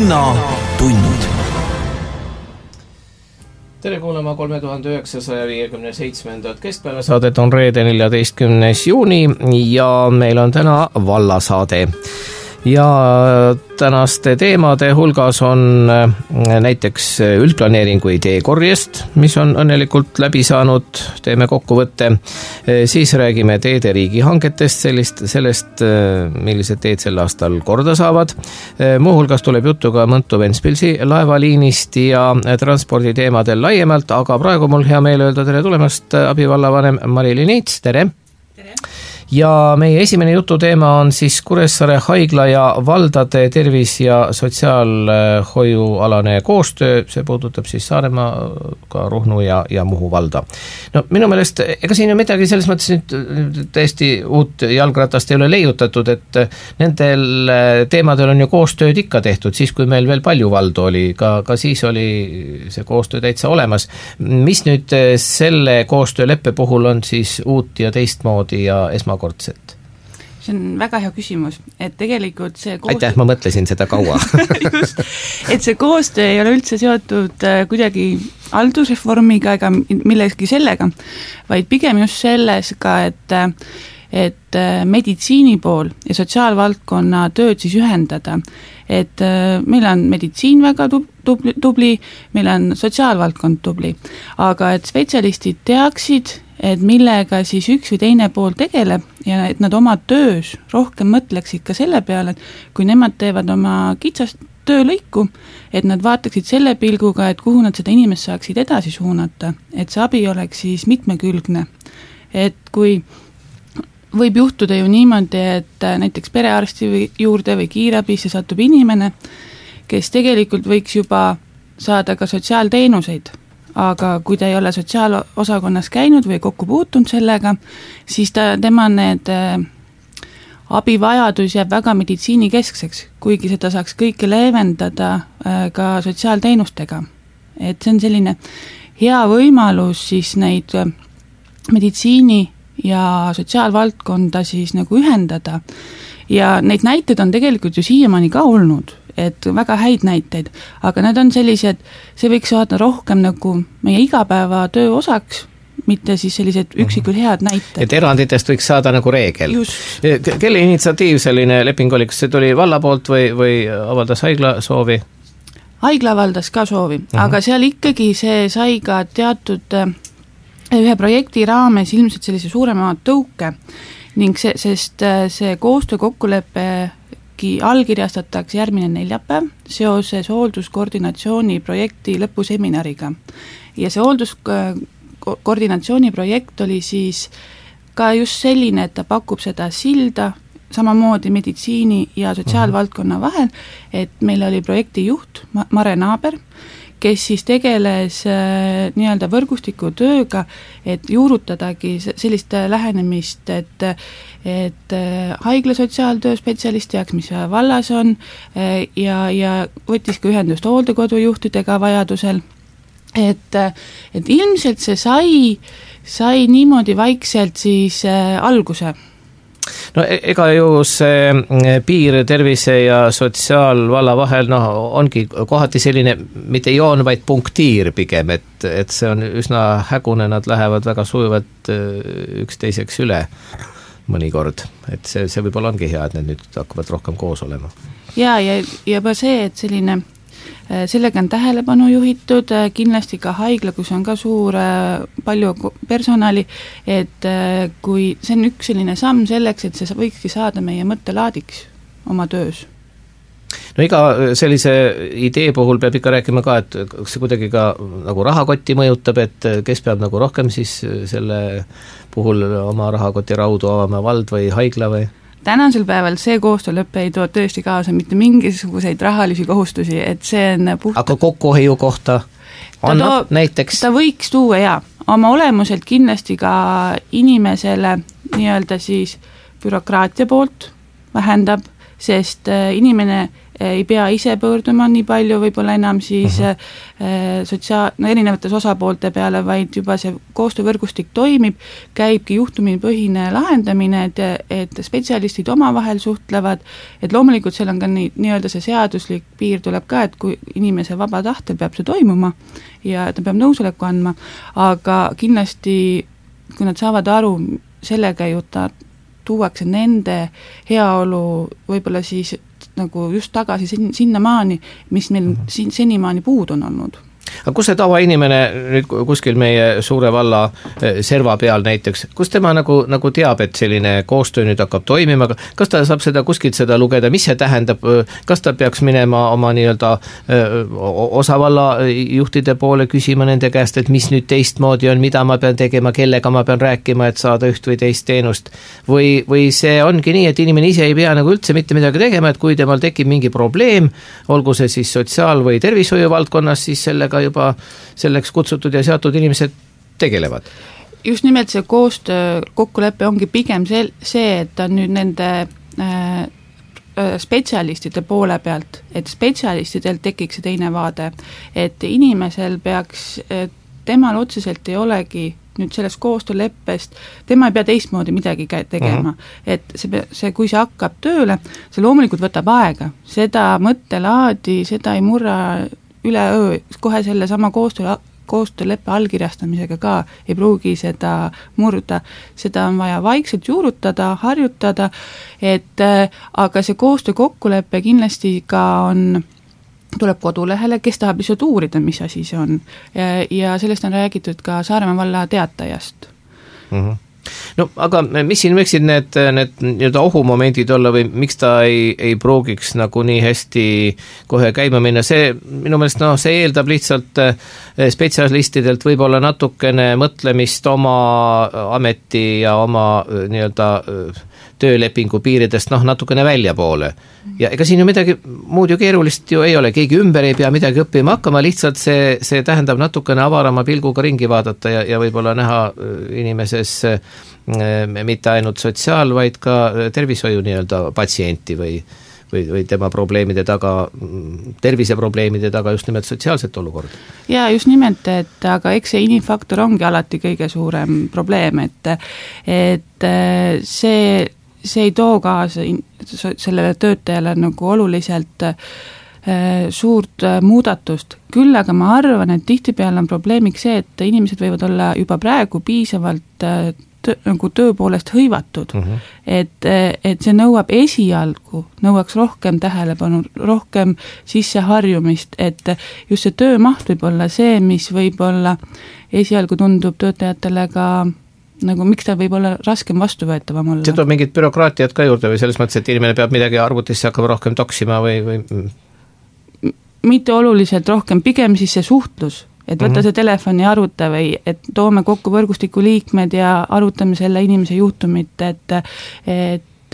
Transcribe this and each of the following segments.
linnatund. Tere kuulama 3957. keskpäevasaadet, on reede 14. juuni ja meil on täna vallasaade. Ja tänaste teemade hulgas on näiteks üldplaneeringu ideekorjest, mis on õnnelikult läbi saanud, teeme kokkuvõtte. Siis räägime teede riigihangetest, sellest, millised teed sel aastal korda saavad. Muuhulgas tuleb juttu ka Mõntu-Ventspilsi laevaliinist ja transporditeemadel laiemalt, aga praegu mul hea meel öelda tere tulemast abivallavanem Mari-Liis Niits, tere! Ja meie esimene jututeema on siis Kuressaare haigla ja valdade tervis- ja sotsiaalhoiualane koostöö. See puudutab siis Saaremaa, ka Ruhnu ja Muhu valda. No minu meelest, ega siin on midagi selles mõttes nüüd täiesti uut jalgratast ei ole leiutatud, et nendel teemadel on ju koostööd ikka tehtud, siis kui meil veel palju valdu oli, ka siis oli see koostöö täitsa olemas. Mis nüüd selle koostööleppe puhul on siis uut ja teistmoodi ja esmakordset? See on väga hea küsimus, et tegelikult see Aitäh, ma mõtlesin seda kaua. Just, et see koostöö ei ole üldse seotud kuidagi haldusreformiga ega millegi sellega, vaid pigem just selles ka, et meditsiini pool ja sotsiaalvaldkonna tööd siis ühendada. Et meil on meditsiin väga tubli, meil on sotsiaalvaldkond tubli, aga et spetsialistid teaksid, et millega siis üks või teine pool tegeleb ja et nad oma töös rohkem mõtleksid ka selle peale, et kui nemad teevad oma kitsast töölõiku, et nad vaataksid selle pilguga, et kuhu nad seda inimest saaksid edasi suunata, et see abi oleks siis mitmekülgne. Et kui võib juhtuda ju niimoodi, et näiteks perearsti juurde või kiirabisse satub inimene, kes tegelikult võiks juba saada ka sotsiaalteenuseid, aga kui ta ei ole sotsiaalosakonnas käinud või kokku puutunud sellega, siis tema need abivajadus jääb väga meditsiinikeskseks, kuigi seda saaks kõike leevendada ka sotsiaalteenustega. Et see on selline hea võimalus siis neid meditsiini ja sotsiaalvaldkonda siis nagu ühendada. Ja neid näiteid on tegelikult ju siiamaani ka olnud, et väga häid näiteid, aga need on sellised, see võiks saada rohkem nagu meie igapäeva töö osaks, mitte siis sellised üksikud head näited. Et eranditest võiks saada nagu reegel. Kelle initsiatiiv selline leping oli, kas see tuli valla poolt või avaldas haigla soovi? Haigla avaldas ka soovi, aga seal ikkagi see sai ka teatud ühe projekti raames ilmselt sellise suurema tõuke ning sest see koostöö kokkulepe allkirjastatakse järgmine neljapäev seoses hoolduskoordinatsiooni projekti lõpuseminariga. Ja see hoolduskoordinatsiooni projekt oli siis ka just selline, et ta pakub seda silda samamoodi meditsiini ja sotsiaalvaldkonna vahel, et meil oli projekti juht Mare Naaber, kes siis tegeles nii-öelda võrgustiku tööga, et juurutadagi sellist lähenemist, et haigla sotsiaaltöö spetsialist teaks, mis vallas on ja võttis ka ühendust hooldekodujuhtidega vajadusel. Et ilmselt see sai niimoodi vaikselt siis alguse. No ega ju see piir tervise ja sotsiaalvalla vahel ongi kohati selline, mitte joon, vaid punktiir pigem, et see on üsna hägune, nad lähevad väga sujuvalt üksteiseks üle mõnikord, et see võib-olla ongi hea, et need nüüd hakkavad rohkem koos olema. Ja juba see, et sellega on tähelepanu juhitud, kindlasti ka haigla, kus on ka palju personali, et kui see on üks selline samm selleks, et see võikski saada meie mõttelaadiks oma töös. No iga sellise idee puhul peab ikka rääkima ka, et see kuidagi ka nagu rahakotti mõjutab, et kes peab nagu rohkem siis selle puhul oma rahakoti raudu avama, vald või haigla või? Tänasel päeval see koostööleppe ei too tõesti kaasa mitte mingisuguseid rahalisi kohustusi, et see on Aga kokkuhoiu kohta annab näiteks? Ta võiks tuua oma olemuselt kindlasti ka inimesele nii-öelda siis bürokraatia poolt vähendab, sest inimene ei pea ise pöörduma nii palju võib-olla enam siis erinevates osapoolte peale, vaid juba see koostöövõrgustik toimib, käibki juhtumipõhine lahendamine, et spetsialistid omavahel suhtlevad, et loomulikult seal on ka nii-öelda see seaduslik piir tuleb ka, et kui inimese vaba tahtel peab see toimuma ja ta peab nõusoleku andma, aga kindlasti kui nad saavad aru, sellega ju tuuakse nende heaolu võib-olla siis nagu just tagasi sinnamaani, mis meil senimaani puudu on olnud. Aga kus see tavainimene nüüd kuskil meie suure valla serva peal näiteks, kus tema nagu teab, et selline koostöö nüüd hakkab toimima, kas ta saab seda kuskilt seda lugeda, mis see tähendab, kas ta peaks minema oma nii-öelda osavalla juhtide poole küsima nende käest, et mis nüüd teistmoodi on, mida ma pean tegema, kellega ma pean rääkima, et saada üht või teist teenust, või see ongi nii, et inimene ise ei pea nagu üldse mitte midagi tegema, et kui temal tekib mingi probleem, olgu see siis sotsiaal- või tervishoiu valdkonnas, siis sellega juba selleks kutsutud ja seatud inimesed tegelevad. Just nimelt see koostöö kokkulepe ongi pigem see, et on nüüd nende spetsialistide poole pealt, et spetsialistidel tekiks see teine vaade, et inimesel peaks, temal otseselt ei olegi nüüd sellest koostööleppest, tema ei pea teistmoodi midagi tegema, et kui see hakkab tööle, see loomulikult võtab aega, seda mõttelaadi, seda ei murra üleöö, kohe selle sama koostööleppe allkirjastamisega ka ei pruugi seda murda, seda on vaja vaikselt juurutada, harjutada, aga see koostöö kokkulepe kindlasti ka tuleb kodulehele, kes tahab lihtsalt uurida, mis asi see on. Ja sellest on räägitud ka Saaremaa valla teatajast. No aga mis siin võiksid need nii-öelda ohumomendid olla või miks ta ei pruugiks nagu nii hästi kohe käima minna, see minu meelest see eeldab lihtsalt spetsialistidelt võib-olla natukene mõtlemist oma ameti ja oma nii-öelda töölepingu piiridest natukene väljapoole. Ja ega siin ju midagi muud ju keerulist ju ei ole, keegi ümber ei pea midagi õppima hakkama, lihtsalt see tähendab natukene avarama pilguga ringi vaadata ja võib-olla näha inimeses mitte ainult sotsiaal, vaid ka tervishoiu nii-öelda patsienti või tema probleemide taga, terviseprobleemide taga just nimelt sotsiaalset olukorda. Ja just nimelt, aga eks see inimfaktor ongi alati kõige suurem probleem, et see ei too kaasa sellele töötajale nagu oluliselt suurt muudatust, küll aga ma arvan, et tihtipeale on probleemiks see, et inimesed võivad olla juba praegu piisavalt nagu töö poolest hõivatud, et see nõuaks rohkem tähelepanu, rohkem sisseharjumist, et just see töömaht võib olla see, mis võib olla esialgu tundub töötajatele ka nagu miks ta võib olla raskem vastuvõetavam olla. See toob mingit bürokraatiat ka juurde või selles mõttes, et inimene peab midagi arvutisse hakkama rohkem toksima või? Mitte oluliselt rohkem, pigem siis see suhtlus, et võtta see telefoni ja aruta või et toome kokku võrgustiku liikmed ja arutame selle inimese juhtumit, et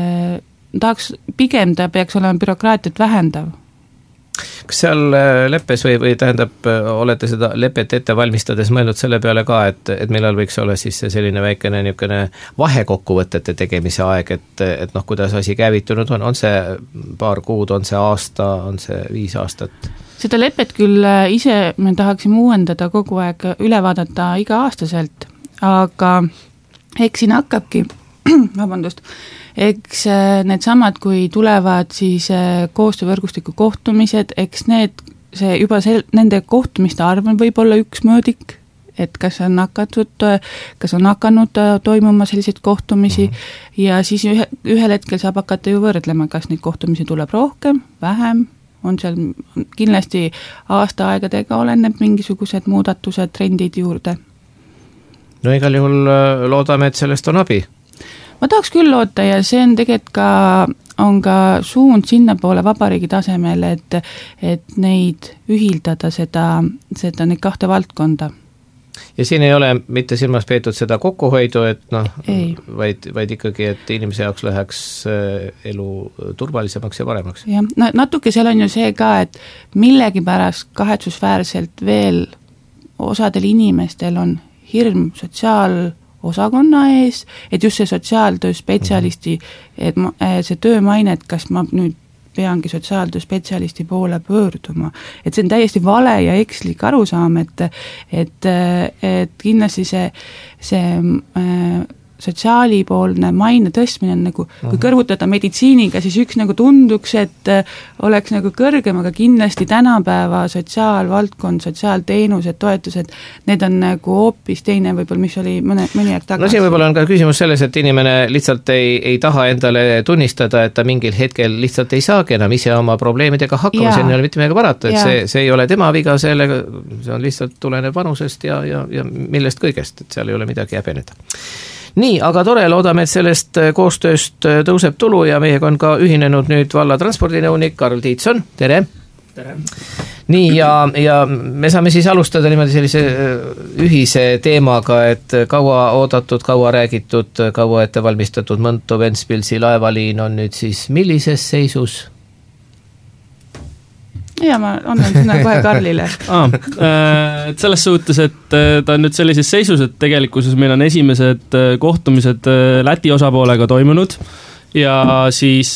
pigem ta peaks olema bürokraatiat vähendav. Kas seal leppes või tähendab, olete seda lepet ette valmistades mõelnud selle peale ka, et millal võiks olla siis selline väikene niisugune vahekokkuvõtete tegemise aeg, et kuidas asi käivitunud on see paar kuud, on see aasta, on see 5 aastat? Seda lepet küll ise me tahaksime uuendada kogu aeg, üle vaadata iga-aastaselt, aga eks siin hakkabki, eks need kui tulevad siis koostöövõrgustiku kohtumised, eks nende kohtumiste arv on võib-olla üks mõõdik, et kas on hakanud toimuma selliseid kohtumisi ja siis ühel hetkel saab hakata ju võrdlema, kas neid kohtumisi tuleb rohkem, vähem, on seal kindlasti aastaaegadega oleneb mingisugused muudatused, trendid juurde. No igal juhul loodame, et sellest on abi. Ma tahaks küll loota ja see on tegelikult on ka suund sinna poole vabariigi tasemel, et neid ühildada neid kahte valdkonda. Ja siin ei ole mitte silmas peetud seda kokkuhoidu, et vaid ikkagi, et inimese jaoks läheks elu turvalisemaks ja paremaks. Ja, natuke seal on ju see ka, et millegipärast kahetsusväärselt veel osadel inimestel on hirm sotsiaalosakonna ees, et just see sotsiaaltöö spetsialisti, et see töömaine, et kas ma nüüd peangi sotsiaaltööspetsialisti poole pöörduma. Et see on täiesti vale ja ekslik arusaam, et kindlasti see sotsiaalipoolne maine tõstmine on nagu, kui kõrvutada meditsiiniga, siis üks nagu tunduks, et oleks nagu kõrgem, aga kindlasti tänapäeva sotsiaalvaldkond, sotsiaalteenused, toetused, need on nagu hoopis teine võib-olla, mis oli mõni aeg tagasi. No siin võib-olla on ka küsimus selles, et inimene lihtsalt ei taha endale tunnistada, et ta mingil hetkel lihtsalt ei saagi enam ise oma probleemidega hakkama, see ei ole mitte midagi parata, et see ei ole tema viga, see on lihtsalt tuleneb vanusest ja millest kõigest, et seal ei ole midagi häbeneda. Nii, aga tore, loodame, et sellest koostööst tõuseb tulu ja meiega on ka ühinenud nüüd valla transpordinõunik Karl Tiitson, tere! Tere! Nii, ja me saame siis alustada niimoodi sellise ühise teemaga, et kaua oodatud, kaua räägitud, kaua ette valmistatud Mõntu-Ventspilsi laevaliin on nüüd siis millises seisus? Ja ma annan sõna kohe Karlile. Et selles suhtes, et ta on nüüd sellises seisus, et tegelikkuses meil on esimesed kohtumised Läti osapoolega toimunud ja siis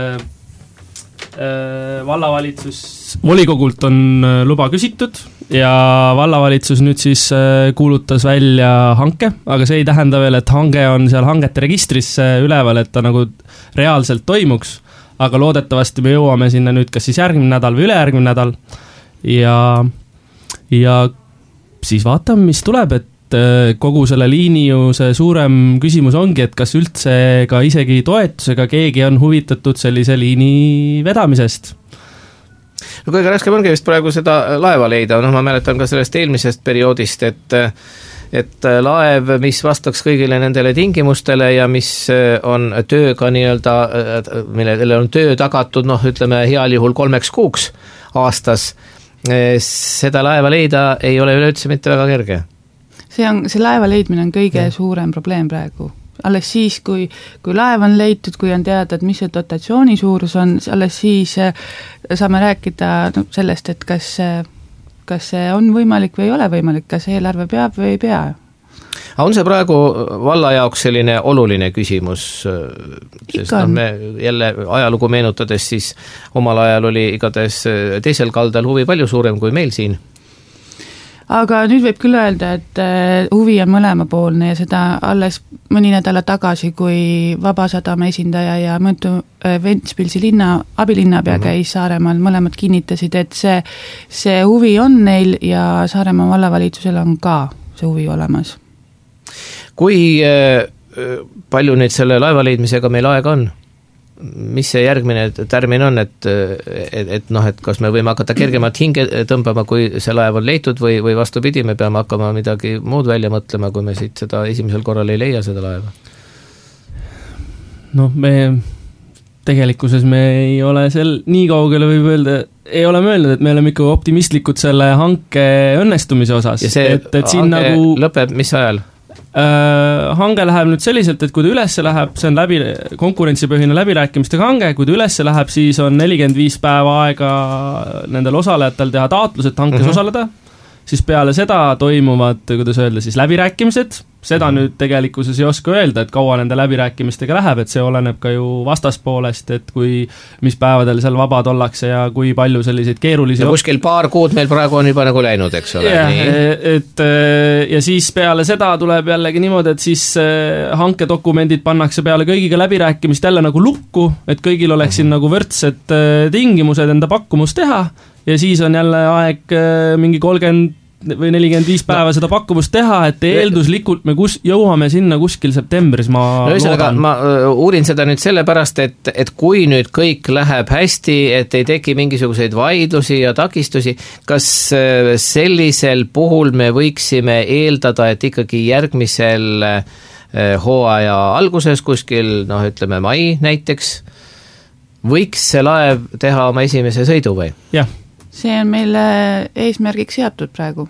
vallavalitsus volikogult on luba küsitud ja vallavalitsus nüüd siis kuulutas välja hanke, aga see ei tähenda veel, et hange on seal hangete registrisse üleval, et ta nagu reaalselt toimuks. Aga loodetavasti me jõuame sinna nüüd kas siis järgmine nädal või ülejärgmine nädal ja siis vaatame, mis tuleb, et kogu selle liini ju see suurem küsimus ongi, et kas üldse ka isegi toetusega keegi on huvitatud sellise liini vedamisest. No kõige raskem ongi vist praegu seda laeva leida, ma mäletan ka sellest eelmisest perioodist, et laev, mis vastaks kõigile nendele tingimustele ja mis on tööga nii-öelda, millele on töö tagatud, ütleme heal juhul 3 kuuks aastas, seda laeva leida ei ole üleüldse mitte väga kerge. See laeva leidmine on kõige suurem probleem praegu. Alles siis, kui laev on leitud, kui on teada, et mis see dotatsiooni suurus on, alles siis saame rääkida sellest, et kas see on võimalik või ei ole võimalik, kas eelarve peab või ei pea? On see praegu valla jaoks selline oluline küsimus, sest me jälle ajalugu meenutades, siis omal ajal oli igatahes teisel kaldal huvi palju suurem kui meil siin. Aga nüüd võib küll öelda, et huvi on mõlemapoolne ja seda alles mõni nädala tagasi, kui Vabasadama esindaja ja Mõntu-Ventspilsi abilinnapea käis Saaremaal, mõlemad kinnitasid, et see huvi on neil ja Saaremaa vallavalitsusel on ka see huvi olemas. Kui palju nüüd selle laeva leidmisega meil aega on? Mis see järgmine tärmin on, et kas me võime hakata kergemat hinge tõmbama, kui see laev on leitud või vastupidi, me peame hakkama midagi muud välja mõtlema, kui me siit seda esimesel korral ei leia seda laeva? Tegelikkuses me ei ole nii kaugele võib öelda, ei ole mõelnud, et me oleme ikka optimistlikud selle hanke õnnestumise osas. Ja see hange lõpeb mis ajal? Hange läheb nüüd selliselt, et kui ta ülesse läheb, see on konkurentsipõhine läbirääkimistega hange, kui ta ülesse läheb, siis on 45 päeva aega nendel osalejatel teha taotlus, et hankes osaleda, siis peale seda toimuvad, kuidas öelda, siis läbirääkimised, seda nüüd tegelikkuses ei oska öelda, et kaua nende läbirääkimistega läheb, et see oleneb ka ju vastaspoolest, et mis päevadel seal vabad ollakse ja kui palju selliseid keerulisi... Ja kuskil paar kuud meil praegu on juba nagu läinud, eks ole? Ja siis peale seda tuleb jällegi niimoodi, et siis hankedokumendid pannakse peale kõigiga läbirääkimist jälle nagu lukku, et kõigil oleksid nagu võrdsed tingimused enda pakkumus teha ja siis on jälle aeg mingi 30 või 45 päeva seda pakkumust teha, et eelduslikult me jõuame sinna kuskil septembris, ma loodan. Ma uurin seda nüüd sellepärast, et kui nüüd kõik läheb hästi, et ei teki mingisuguseid vaidlusi ja takistusi, kas sellisel puhul me võiksime eeldada, et ikkagi järgmisel hooaja alguses kuskil, ütleme mai näiteks, võiks see laev teha oma esimese sõidu või? Jah. See on meil eesmärgiks seatud praegu.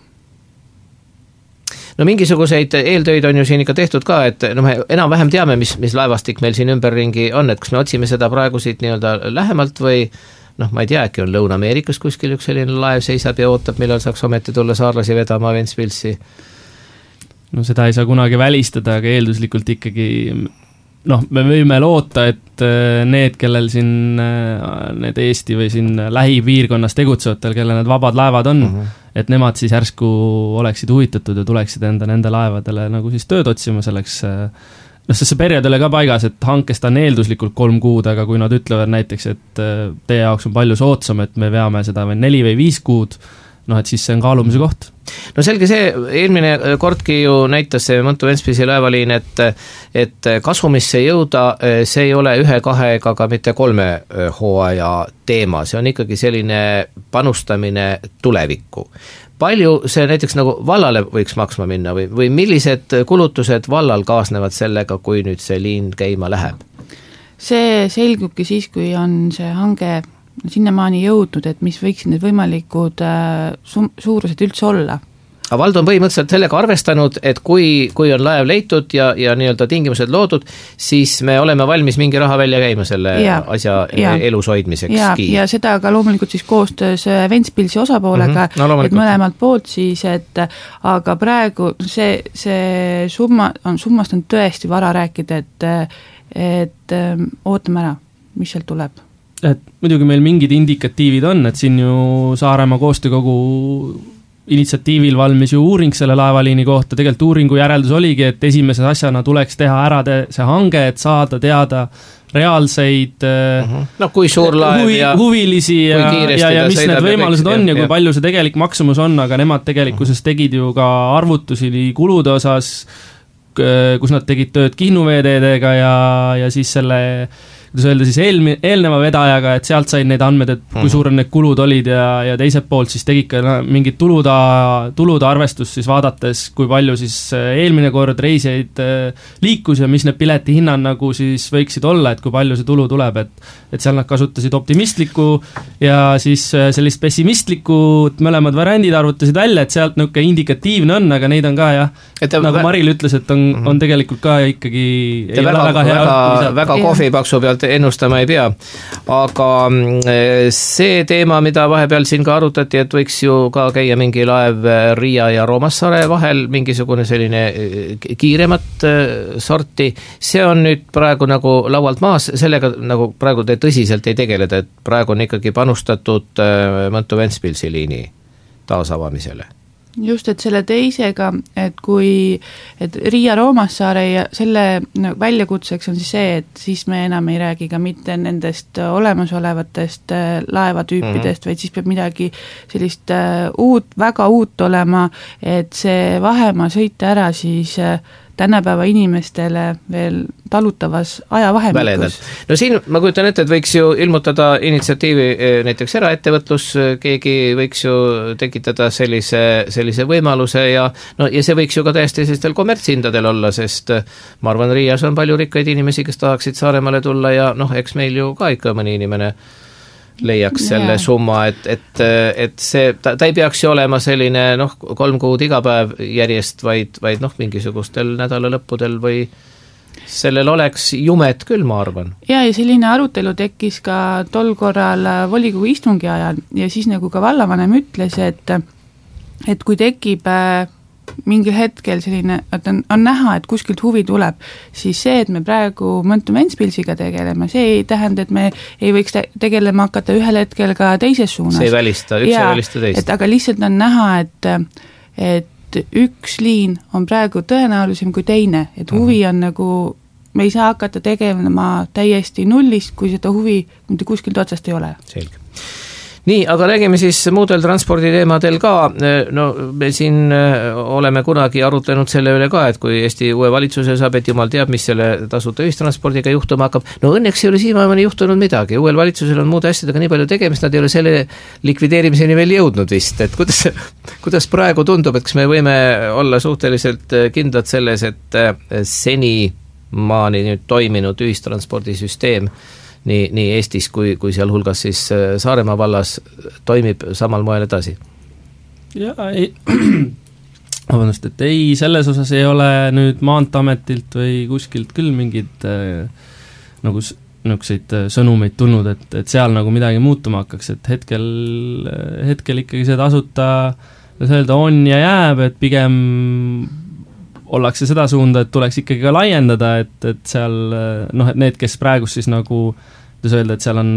No mingisuguseid eeltöid on ju siin ikka tehtud ka, et me enam-vähem teame, mis laevastik meil siin ümberringi on, et kas me otsime seda praegu siit nii-öelda lähemalt või ma ei tea, äkki on Lõuna-Ameerikas kuskil üks selline laev seisab ja ootab, millal saaks ometi tulla saarlasi vedama Ventspilsi. Seda ei saa kunagi välistada, aga eelduslikult ikkagi noh, me võime loota, et need, kellel siin need Eesti või siin lähipiirkonnas tegutsevatel, kellel need vabad laevad on, et nemad siis järsku oleksid huvitatud ja tuleksid nende laevadele nagu siis tööd otsima selleks, sest see periood oli ka paigas, et hankest on eelduslikult 3 kuud, aga kui nad ütlevad näiteks, et teie jaoks on palju soodsam, et me veame seda või 4 või 5 kuud, et siis see on kaalumise koht. No selge see, eelmine kordki ju näitas see Mõntu-Ventspilsi laevaliin, et kasumisse jõuda, see ei ole 1-2 ega ka mitte 3 hooaja teema, see on ikkagi selline panustamine tulevikku. Palju see näiteks nagu vallale võiks maksma minna või millised kulutused vallal kaasnevad sellega, kui nüüd see liin käima läheb? See selgubki siis, kui on see hange sinnamaani jõudnud, et mis võiksid need võimalikud suurused üldse olla. Aga vald on põhimõtteliselt sellega arvestanud, et kui on laev leitud ja nii-öelda tingimused loodud, siis me oleme valmis mingi raha välja käima selle asja elus hoidmiseks. Ja seda ka loomulikult siis koostöös Ventspilsi osapoolega, et mõlemalt poolt siis, et aga praegu see summast on tõesti vara rääkida, et ootame ära, mis sealt tuleb. Et muidugi meil mingid indikatiivid on, et siin ju Saaremaa koostöökogu initsiatiivil valmis ju uuring selle laevaliini kohta, tegelikult uuringu järeldus oligi, et esimese asjana tuleks teha ära see hange, et saada teada reaalseid kui suur laev huvilisi ja mis need võimalused on ja kui palju see tegelik maksumus on, aga nemad tegelikkuses tegid ju ka arvutusi kulude osas, kus nad tegid tööd Kihnu-veeteedega ja siis selle kuidas öelda siis eelneva vedajaga, et sealt said neid andmed, et kui suured need kulud olid ja teiselt poolt siis tegid ka mingit tulude arvestust siis vaadates, kui palju siis eelmine kord reisijaid liikus ja mis need pileti hinnad nagu siis võiksid olla, et kui palju see tulu tuleb, et seal nad kasutasid optimistlikku ja siis sellist pessimistlikku, mõlemad variandid arvutasid välja, et sealt niisugune indikatiivne on, aga neid on ka nagu Maril ütles, et on tegelikult ka ikkagi ei ole väga hea. Väga kohvipaksu pealt ennustama ei pea, aga see teema, mida vahepeal siin ka arutati, et võiks ju ka käia mingi laev Riia ja Roomassaare vahel, mingisugune selline kiiremat sorti, see on nüüd praegu nagu laualt maas, sellega nagu praegu te tõsiselt ei tegeleda, et praegu on ikkagi panustatud Mõntu-Ventspilsi liini taasavamisele. Just, et selle teisega, et Riia Roomassaare ja selle väljakutseks on siis see, et siis me enam ei räägi ka mitte nendest olemasolevatest laevatüüpidest, vaid siis peab midagi sellist väga uut olema, et see vahemaa sõita ära siis tänapäeva inimestele veel talutavas ajavahemikus. No siin ma kujutan ette, et võiks ju ilmutada initsiatiivi näiteks eraettevõtlus, keegi võiks ju tekitada sellise võimaluse ja see võiks ju ka täiesti sellistel kommertshindadel olla, sest ma arvan, Riias on palju rikkaid inimesi, kes tahaksid Saaremaale tulla ja eks meil ju ka ikka mõni inimene leiaks selle summa, et see, ta ei peaks ju olema selline 3 kuud iga päev järjest, vaid mingisugustel nädalalõppudel või sellel oleks jumet küll, ma arvan. Ja selline arutelu tekkis ka tol korral volikogu istungi ajal ja siis nagu ka vallavanem ütles, et kui tekib mingil hetkel selline, et on näha, et kuskilt huvi tuleb, siis see, et me praegu Mõntu-Ventspilsiga tegeleme, see ei tähenda, et me ei võiks tegelema hakata ühel hetkel ka teises suunas. See ei välista, üks ei välista teist. Aga lihtsalt on näha, et üks liin on praegu tõenäolisem kui teine, et huvi on nagu, me ei saa hakata tegema täiesti nullist, kui seda huvi mitte kuskilt otsast ei ole. Selge. Nii, aga räägime siis muudel transporditeemadel ka, me siin oleme kunagi arutlenud selle üle ka, et kui Eesti uue valitsuse saab, et jumal teab, mis selle tasuta ühistranspordiga juhtuma hakkab, õnneks ei ole siiamaani juhtunud midagi, uuel valitsusel on muude asjadega nii palju tegemist, nad ei ole selle likvideerimiseni veel jõudnud vist, et kuidas praegu tundub, et kas me võime olla suhteliselt kindlad selles, et senimaani nüüd toiminud ühistranspordisüsteem nii Eestis kui seal hulgas siis Saaremaa vallas toimib samal moel edasi? Vabandust, et ei, selles osas ei ole nüüd Maanteeametilt või kuskilt küll mingid nagu niisuguseid sõnumeid tulnud, et seal nagu midagi muutuma hakkaks, et hetkel ikkagi see tasuta öelda on ja jääb, et pigem ollakse seda suunda, et tuleks ikkagi ka laiendada, et seal et need, kes praegust siis nagu, kuidas öelda, et seal on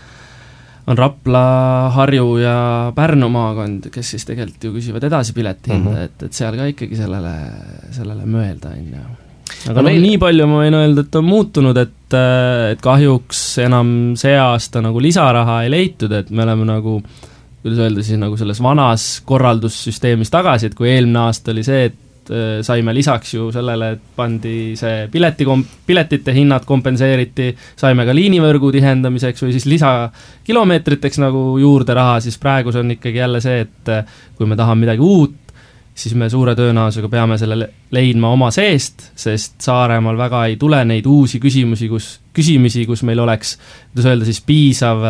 Rapla, Harju ja Pärnu maakond, kes siis tegelikult ju küsivad edasi piletihinda, et seal ka ikkagi sellele mõelda, Aga nii palju ma võin öelda, et on muutunud, et kahjuks enam see aasta nagu lisaraha ei leitud, et me oleme nagu, kuidas öelda siis nagu selles vanas korraldussüsteemis tagasi, et kui eelmine aasta oli see, et saime lisaks ju sellele, et pandi see piletite hinnad kompenseeriti, saime ka liinivõrgu tihendamiseks või siis lisakilomeetriteks nagu juurde raha, siis praegu see on ikkagi jälle see, et kui me tahame midagi uut, siis me suure tõenäosusega peame selle leidma oma seest, sest Saaremaal väga ei tule neid uusi küsimisi, kus meil oleks, kuidas öelda siis piisav,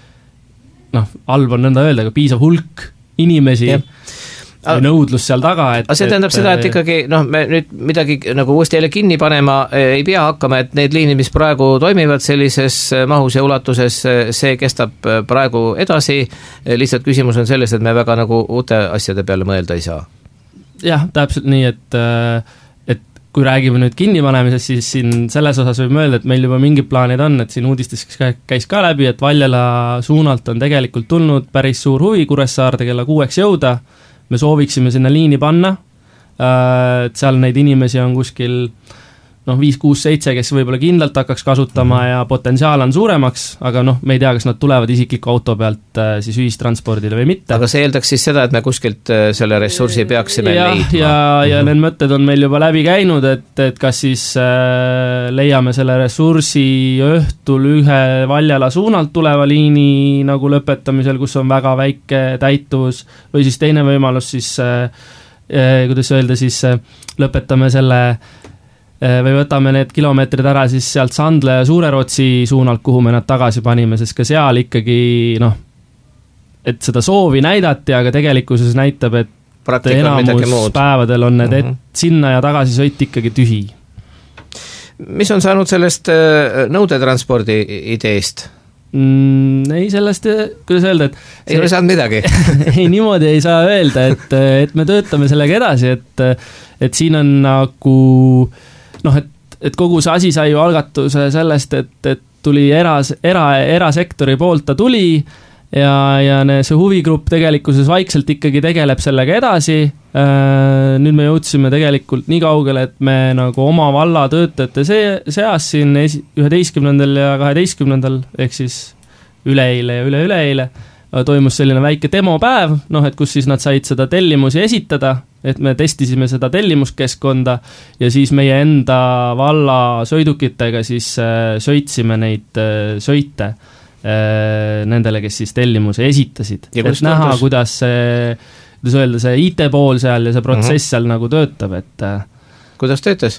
halb on nõnda öelda, aga piisav hulk inimesi nõudlus seal taga, et see tähendab seda, et ikkagi me nüüd midagi nagu uuesti jälle kinni panema ei pea hakkama, et need liinid, mis praegu toimivad sellises mahus ja ulatuses, see kestab praegu edasi, lihtsalt küsimus on selles, et me väga nagu uute asjade peale mõelda ei saa. Jah, täpselt nii, et kui räägime nüüd kinnipanemisest, siis siin selles osas võib mõelda, et meil juba mingid plaanid on, et siin uudistes käis ka läbi, et Valjala suunalt on tegelikult tulnud päris suur huvi Kuressaarde kella 6 jõuda, me sooviksime sinna liini panna, et seal neid inimesi on kuskil 5, 6, 7, kes võib-olla kindlalt hakkaks kasutama ja potentsiaal on suuremaks, aga me ei tea, kas nad tulevad isikliku auto pealt siis ühistranspordile või mitte. Aga see eeldaks siis seda, et me kuskilt selle ressursi peaksime leidma. Ja need mõtted on meil juba läbi käinud, et kas siis leiame selle ressursi õhtul ühe Valjala suunalt tuleva liini nagu lõpetamisel, kus on väga väike täituvus, või siis teine võimalus siis, kuidas öelda, siis lõpetame selle või võtame need kilomeetrid ära siis sealt Sandla ja Suure-Rootsi suunalt, kuhu me nad tagasi panime, sest ka seal ikkagi et seda soovi näidati, aga tegelikkuses näitab, et enamus päevadel on need sinna ja tagasi sõit ikkagi tühi. Mis on saanud sellest nõudetranspordi ideest? Ei, sellest, kuidas öelda, et ei ole saanud midagi. Ei, niimoodi ei saa öelda, et me töötame sellega edasi, et siin on nagu et kogu see asi sai ju algatuse sellest, et tuli erasektori poolt ta tuli ja see huvigrupp tegelikkuses vaikselt ikkagi tegeleb sellega edasi. Nüüd me jõudsime tegelikult nii kaugele, et me nagu oma valla töötajate seas siin 11. ja 12. ehk siis üleeile ja üleeile toimus selline väike demopäev, et kus siis nad said seda tellimusi esitada, et me testisime seda tellimuskeskkonda ja siis meie enda valla sõidukitega siis sõitsime neid sõite nendele, kes siis tellimuse esitasid. Et näha, kuidas see IT-pool seal ja see protsess seal nagu töötab, et kuidas töötas?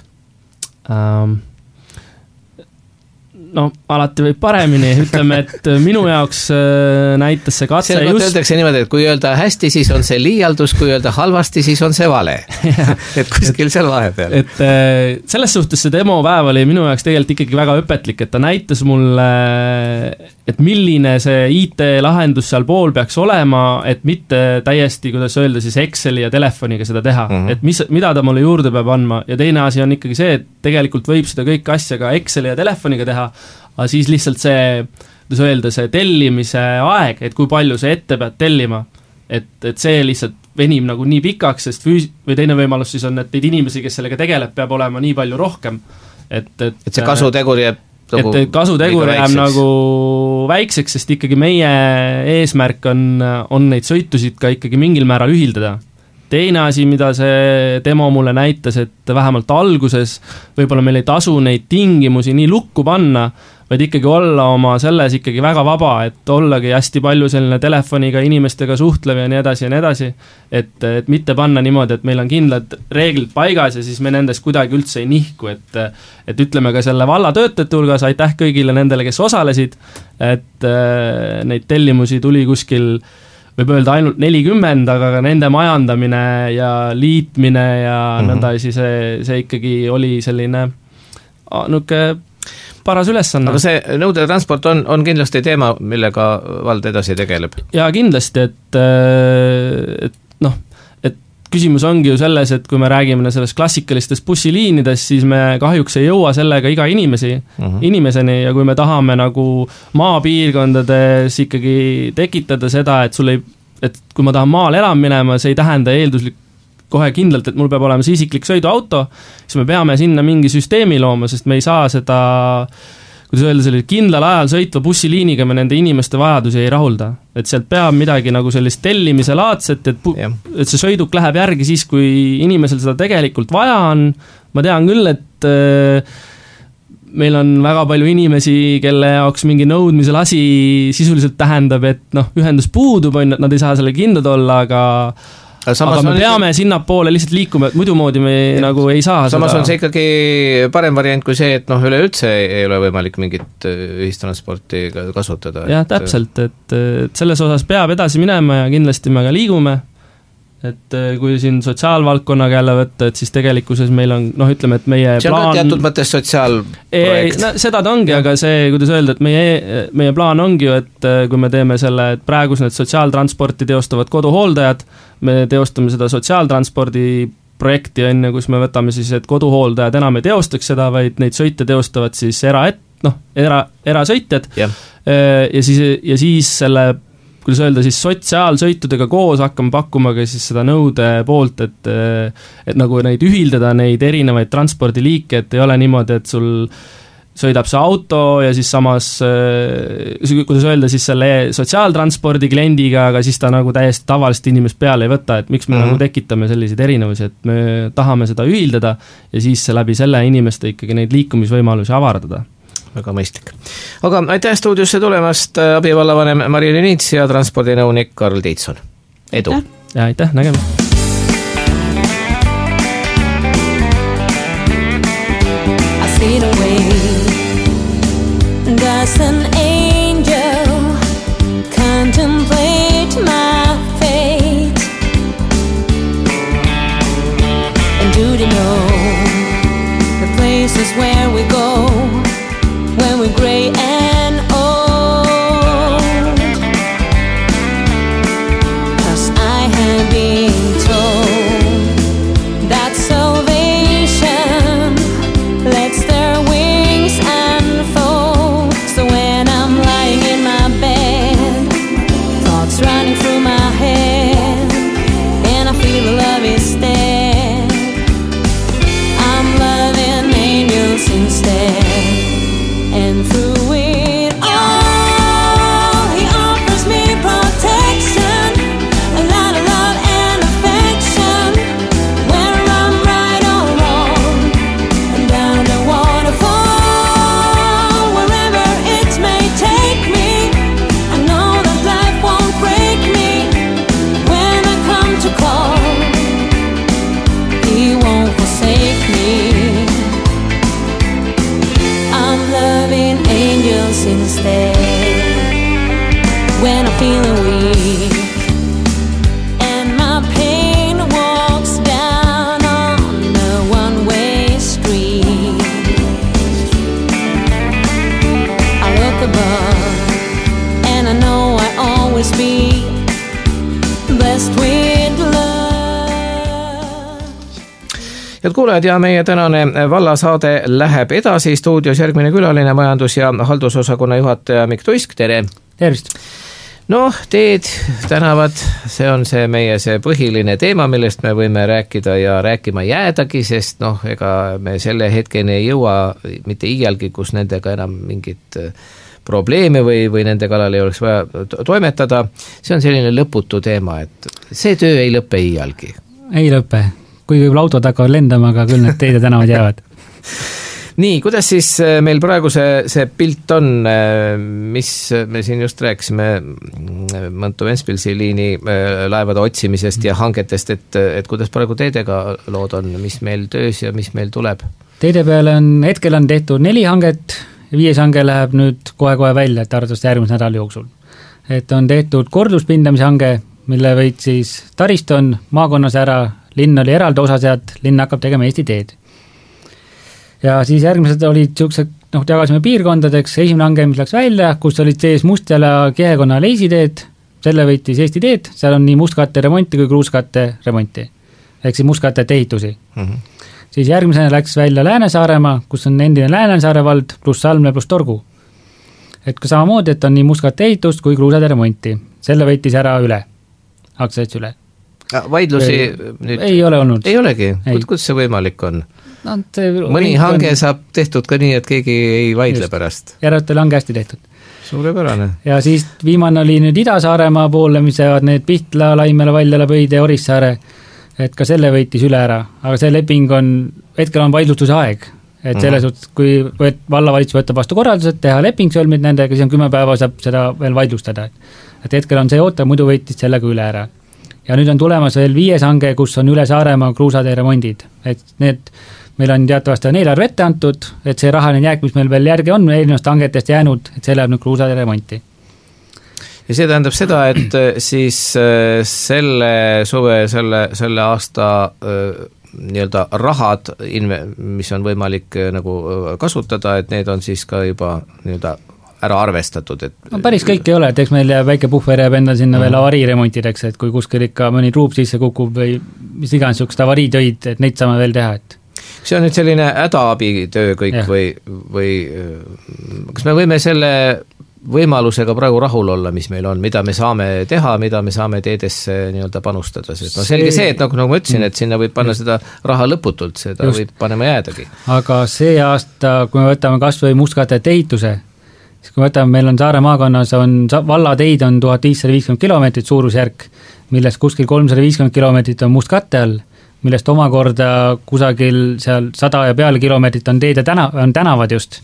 Alati võib paremini, ütleme, et minu jaoks näitas see katse just... Öeldakse niimoodi, et kui öelda hästi, siis on see liialdus, kui öelda halvasti, siis on see vale. Et kuskil seal vahepeal. Et selles suhtes see demopäev oli minu jaoks tegelikult ikkagi väga õpetlik, et ta näitas mulle, et milline see IT-lahendus seal pool peaks olema, et mitte täiesti, kuidas öelda, siis Exceli ja telefoniga seda teha. Et mida ta mulle juurde peab andma ja teine asi on ikkagi see, et tegelikult võib seda kõik asja ka Exceli ja telefoniga teha, aga siis lihtsalt see, kuidas öelda, see tellimise aeg, et kui palju sa ette pead tellima, et see lihtsalt venib nagu nii pikaks, sest või teine võimalus siis on, et neid inimesi, kes sellega tegeleb, peab olema nii palju rohkem. Et see kasutegur jääb et kasutegur jääb nagu väikseks, sest ikkagi meie eesmärk on neid sõitusid ka ikkagi mingil määral ühildada. Teine asi, mida see demo mulle näitas, et vähemalt alguses võib-olla meil ei tasu neid tingimusi nii lukku panna, vaid ikkagi olla oma selles ikkagi väga vaba, et ollagi hästi palju selline telefoniga inimestega suhtlev ja nii edasi, et mitte panna niimoodi, et meil on kindlad reeglid paigas ja siis me nendest kuidagi üldse ei nihku, et ütleme ka selle valla töötajate hulgas, aitäh kõigile nendele, kes osalesid, et neid tellimusi tuli kuskil võib öelda ainult 40, aga nende majandamine ja liitmine ja nõnda see ikkagi oli selline paras ülesanne. Aga see nõudetransport on kindlasti teema, millega vald edasi tegeleb. Ja kindlasti, et küsimus ongi ju selles, et kui me räägime sellest klassikalistest bussiliinidest, siis me kahjuks ei jõua sellega iga inimeseni ja kui me tahame nagu maapiirkondades ikkagi tekitada seda, et kui ma tahan maal elama minema, see ei tähenda eelduslik kohe kindlalt, et mul peab olema see isiklik sõiduauto, siis me peame sinna mingi süsteemi looma, sest me ei saa seda, kuidas öelda, selle kindlal ajal sõitva bussiliiniga me nende inimeste vajadusi ei rahulda. Et sealt peab midagi nagu sellist tellimise laadset, et see sõiduk läheb järgi siis, kui inimesel seda tegelikult vaja on. Ma tean küll, et meil on väga palju inimesi, kelle jaoks mingi nõudmisel asi sisuliselt tähendab, et ühendus puudub, on, et nad ei saa selle kindlad olla, aga me peame sinna poole lihtsalt liikuma, et muidu moodi me nagu ei saa samas seda. On see ikkagi parem variant kui see, et üleüldse ei ole võimalik mingit ühistransporti kasutada. Jah, täpselt, et selles osas peab edasi minema ja kindlasti me ka liigume. Et kui siin sotsiaalvaldkonnaga jälle võtta, et siis tegelikkuses meil on, ütleme, et meie see plaan... See on ka teatud mõttes sotsiaalprojekt. Seda ta ongi, aga see, kuidas öelda, et meie plaan ongi ju, et kui me teeme selle, et praegus need sotsiaaltransporti teostavad koduhooldajad, me teostame seda sotsiaaltranspordi projekti, kus me võtame siis, et koduhooldajad enam ei teostaks seda, vaid neid sõite teostavad siis erasõitjad ja siis selle kuidas öelda, siis sotsiaalsõitudega koos hakkame pakkuma ka siis seda nõude poolt, et nagu neid ühildada, neid erinevaid transpordiliike, et ei ole niimoodi, et sul sõidab see auto ja siis samas, kuidas öelda, siis selle sotsiaaltranspordi kliendiga, aga siis ta nagu täiesti tavalist inimest peale ei võta, et miks me nagu tekitame selliseid erinevusi, et me tahame seda ühildada ja siis läbi selle inimeste ikkagi neid liikumisvõimalusi avardada. Väga mõistlik. Aga aitäh stuudiosse tulemast abivallavanem Mari Lünits ja transpordinõunik Karl Tiitson. Edu! Ja aitäh, nägemist! I see the way does an angel contemplate my fate and do they know the places where we go when we're gray and old, 'cause I have been told that salvation lets their wings unfold. So when I'm lying in my bed, thoughts running through my head, and I feel the love is dead, I'm loving angels instead. And through it all, he offers me protection, a lot of love and affection, whether I'm right or wrong, and down the waterfall, wherever it may take me, I know that life won't break me. When I come to call, he won't forsake me. Loving angels instead. When I'm feeling weak and my pain walks down on the one-way street, I look above and I know I'll always be blessed with love. Head kuulajad, ja meie tänane vallasaade läheb edasi. Stuudios järgmine külaline, majandus- ja haldusosakonna juhataja Mikk Tuisk, tere! Tervist! Teed, tänavad, see on see meie see põhiline teema, millest me võime rääkida ja rääkima jäädagi, sest ega me selle hetkeni ei jõua mitte iialgi, kus nendega enam mingit probleeme või nende kallal ei oleks vaja toimetada. See on selline lõputu teema, et see töö ei lõpe iialgi. Ei lõpe. Kui võib autod hakkavad lendama, aga küll need teed ja tänavad jäävad. Nii, kuidas siis meil praegu see pilt on, mis me siin just rääkisime Mõntu-Ventspilsi liini laevade otsimisest ja hangetest, et kuidas praegu teedega lood on, mis meil töös ja mis meil tuleb? Teede peale hetkel on tehtud 4 hanget, 5 hange läheb nüüd kohe välja, et arvatavasti järgmise nädala jooksul. Et on tehtud korduspindamise hange, mille võid siis taristu on maakonnas ära, linn oli eraldi osa sealt, linn hakkab tegema Eesti teed. Ja siis järgmised olid niisugused, jagasime piirkondadeks, esimene hange, mis läks välja, kus olid sees Mustjala Kihekonna leisiteed, selle võitis Eesti teed, seal on nii mustkatte remonti kui kruuskatte remonti. ehk siis mustkattete ehitusi. Siis järgmisena läks välja Lääne-Saaremaa, kus on endine Lääne-Saare vald, pluss Salmle, pluss Torgu. Et ka samamoodi, et on nii mustkatte ehitust kui kruusade remonti. Selle võitis ära üle, aktsiaselts üle. Vaidlusi nüüd ei ole olnud. Ei olegi, kuidas see võimalik on? No, mõni hange saab tehtud ka nii, et keegi ei vaidle pärast. Järelikult oli hästi tehtud. Suurepärane. Ja siis viimane oli nüüd Ida-Saaremaa poole, mis jäävad need Pihtla, Laimela, Valjala, Pöide ja Orissaare, et ka selle võitis üle ära, aga see leping on, hetkel on vaidlustuse aeg, et selles suhtes, kui vallavalitsus võtab vastu korraldused, teha leping sõlmid nendega, siis on 10 päeva saab seda veel vaidlustada. Et hetkel on see oota, muidu võitis sellega üle ära. Ja nüüd on tulemas veel 5 hange, kus on üle Saaremaa kruusade remondid, et need meil on teatavasti on eelarve ette antud, et see rahaline jääk, mis meil veel järgi on, eelnevast hangetest jäänud, et see läheb nüüd kruusade remonti. Ja see tähendab seda, et siis selle suve, selle aasta nii-öelda rahad, mis on võimalik nagu kasutada, et need on siis ka juba nii-öelda ära arvestatud, et no päris kõik ei ole, et eks meil jääb väike puhver jääb endal sinna veel avariiremontideks, et kui kuskil ikka mõni truub sisse kukub või mis iganes niisugust avariitöid, et neid saame veel teha, et see on nüüd selline hädaabitöö kõik või kas me võime selle võimalusega praegu rahul olla, mis meil on, mida me saame teha, mida me saame teedesse nii-öelda panustada, sest no selge see, et nagu ma ütlesin, et sinna võib panna seda raha lõputult, seda võib panema jäädagi. Aga see aasta, kui me võtame kas või mustkattete ehituse, siis kui võtame, meil on Saare maakonnas on vallateid on 1550 kilomeetrit suurusjärk, millest kuskil 350 kilomeetrit on mustkatte all, millest omakorda kusagil seal 100 ja peale kilomeetrit on teed ja on tänavad just.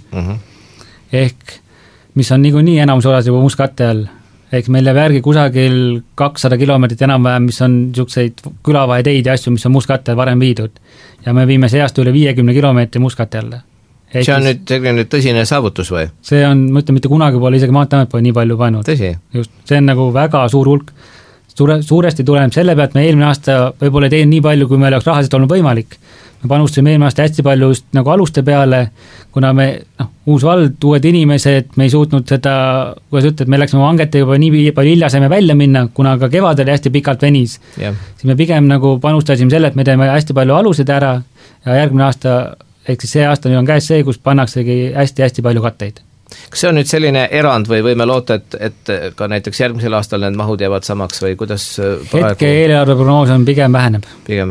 Ehk mis on niikuinii enamus osas juba mustkatte all. Ehk meil jääb järgi kusagil 200 kilomeetrit enam-vähem, mis on niisuguseid külavaheteid ja asju, mis on mustkatte varem viidud. Ja me viime see aasta üle 50 kilomeetri mustkatte alla. See on nüüd tõsine saavutus või? See on, ma ütlen, mitte kunagi pole, isegi Maanteeamet pole nii palju pannud. Tõsi? Just, see on nagu väga suur hulk. Suuresti tuleneb selle pealt, me eelmine aasta võib-olla ei teinud nii palju, kui meil oleks rahaliselt olnud võimalik. Me panustasime eelmine aasta hästi palju just nagu aluste peale, kuna me, uus vald, uued inimesed, me ei suutnud seda, kuidas ütled, me läksime hangete juba nii palju hilja saime välja minna, kuna ka kevadel hästi pikalt venis. Siis me pigem nagu panustasime selle, et me teeme hästi palju alused ära ja järgmine aasta, ehk siis see aasta nüüd on käes see, kus pannaksegi hästi-hästi palju katteid. Kas see on nüüd selline erand või võime loota, et ka näiteks järgmisel aastal need mahud jäävad samaks või kuidas hetke eelarve prognoos on pigem väheneb,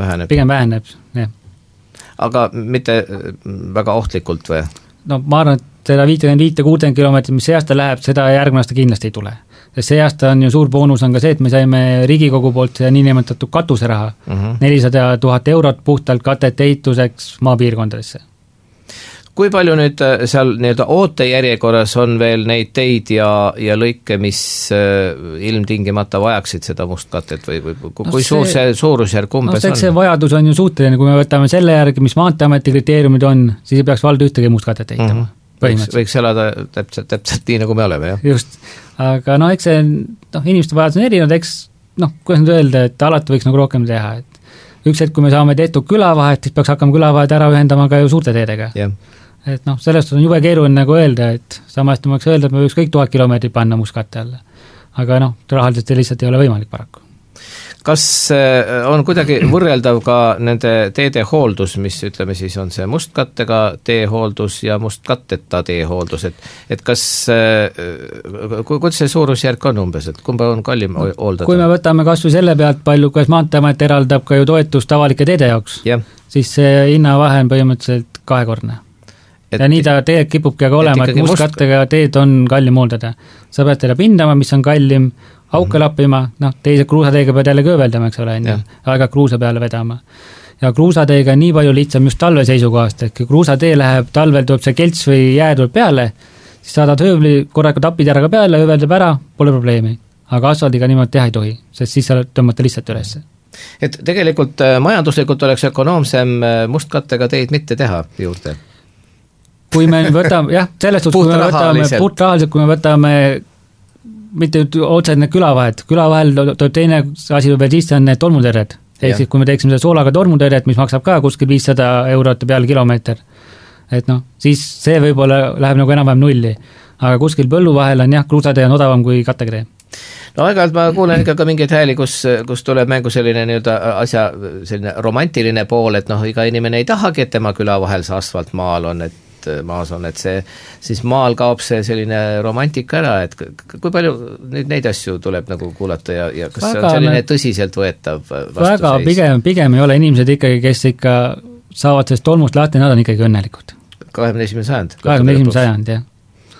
jah. Aga mitte väga ohtlikult või? No ma arvan, et seda 55-60 kilomeetrit, mis see aasta läheb, seda järgmine aasta kindlasti ei tule. Sest see aasta on ju suur boonus on ka see, et me saime Riigikogu poolt nii nimetatud katuseraha, 400 000 eurot puhtalt katete ehituseks maapiirkondadesse. Kui palju nüüd seal nii-öelda ootejärjekorras on veel neid teid ja lõike, mis ilmtingimata vajaksid seda mustkatet või kui suur see suurusjärk umbes on? See vajadus on ju suhteline, kui me võtame selle järgi, mis Maanteeameti kriteeriumid on, siis ei peaks vald ühtegi mustkatet ehitama. Võiks elada täpselt nii, nagu me oleme, jah? Just, aga eks see, inimeste vajadus on erinevad, kuidas nüüd öelda, et alati võiks nagu rohkem teha, et üks hetk, kui me saame tehtud külavahet, siis peaks hakkama külavahet ära ühendama ka ju suurte teedega. Et sellest on jube keeruline nagu öelda, et samast ma võiks öelda, et me võiks kõik 1000 kilomeetrit panna mustkatte alla. Aga rahaliselt see lihtsalt ei ole võimalik paraku. Kas on kuidagi võrreldav ka nende teede hooldus, mis ütleme siis on see mustkattega teehooldus ja mustkatteta teehooldus, et kas, kuidas see suurusjärk on umbes, et kumba on kallim hooldada? Kui me võtame kas või selle pealt palju, kas Maanteeamet eraldab ka ju toetust avalike teede jaoks, siis see hinnavahe on põhimõtteliselt 2-kordne. Ja nii ta teed kipubki aga olema, et mustkattega teed on kallim hooldada. Sa pead teile pindama, mis on kallim, auke lappima, teise kruusateega pead jälle kööveldama, eks ole, aega kruusa peale vedama. Ja kruusateega on nii palju lihtsam just talve seisukohast, et kui kruusatee läheb, talvel tuleb see kelts või jää tuleb peale, siis saadad höövli korraga tapid ära ka peale, hööveldab ära, pole probleemi. Aga asfaldiga niimoodi teha ei tohi, sest siis sa tõmmata lihtsalt ülesse. Et tegelikult majanduslikult oleks ökonoomsem mustkattega teid mitte teha juurde? Kui me võtame, sellest suhtes, kui me võtame puhtrahaliselt, kui me võtame mitte otseselt need külavahed, külavahel tuleb teine asi veel sisse on need tolmutõrjed, ehk siis kui me teeksime seda soolaga tolmutõrjed, mis maksab ka kuskil 500 eurot peale kilomeeter, et siis see võib-olla läheb nagu enam-vähem nulli, aga kuskil põllu vahel on kruusatee on odavam kui kattekatee. no aeg-ajalt ma kuulen ikka ka mingeid hääli, kus tuleb mängu selline nii-öelda asja, selline romantiline pool, et noh, iga inimene ei tahagi, et tema küla vahel see asfalt maal on, et see, siis maal kaob see selline romantika ära, et kui palju nüüd neid asju tuleb nagu kuulata ja kas väga, see on selline tõsiselt võetav vastuseis? Väga pigem ei ole inimesed ikkagi, kes ikka saavad sellest tolmust lahti, nad on ikkagi õnnelikud. 21. sajand. 21. sajand, jah.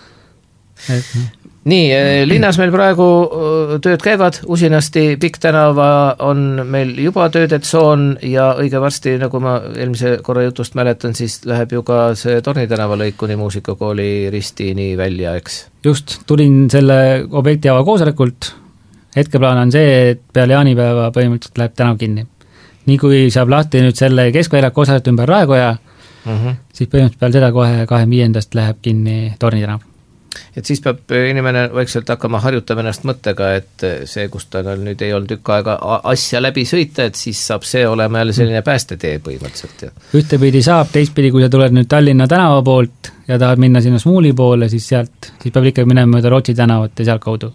Nii, linnas meil praegu tööd käivad, usinasti Pikk tänava on meil juba töödetsoon ja õige varsti, nagu ma eelmise korra jutust mäletan, siis läheb ju ka see Torni tänava lõik kuni muusikakooli ristiini välja, eks? Just, tulin selle objekti ava koosolekult, hetkeplaan on see, et peale jaanipäeva põhimõtteliselt läheb tänav kinni. Nii kui saab lahti nüüd selle keskväljaku osalt ümber Raekoja, siis põhimõtteliselt peale seda kohe 25. läheb kinni Torni tänav. Et siis peab inimene vaikselt hakkama harjutama ennast mõttega, et see, kus ta nüüd ei olnud tükk aega asja läbi sõita, et siis saab see olema jälle selline päästetee põhimõtteliselt. Ja. Ühtepidi saab, teistpidi, kui sa tuled nüüd Tallinna tänava poolt ja tahad minna sinna Smuuli poole, siis peab ikka minema mööda Rootsi tänavat ja sealt kaudu.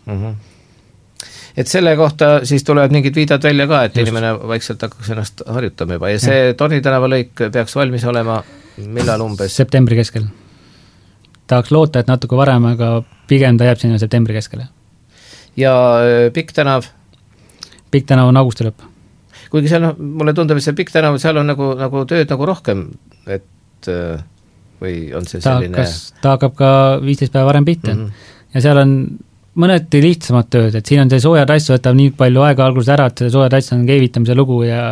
Et selle kohta siis tulevad mingid viidad välja ka, et inimene vaikselt hakkaks ennast harjutama juba ja see Torni tänava lõik peaks valmis olema millal umbes? Septembri keskel. Tahaks loota, et natuke varem, aga pigem ta jääb sinna septembri keskele. Ja Pikk tänav? Pikk tänav on augusti lõpp. Kuigi seal, mulle tundub, et see Pikk tänav, seal on nagu tööd nagu rohkem, et või on see selline... Ta hakkab ka 15 päeva varem pihta ja seal on mõneti lihtsamad tööd, et siin on see soojatrass võtab nii palju aega alguses ära, et see soojatrass on keevitamise lugu ja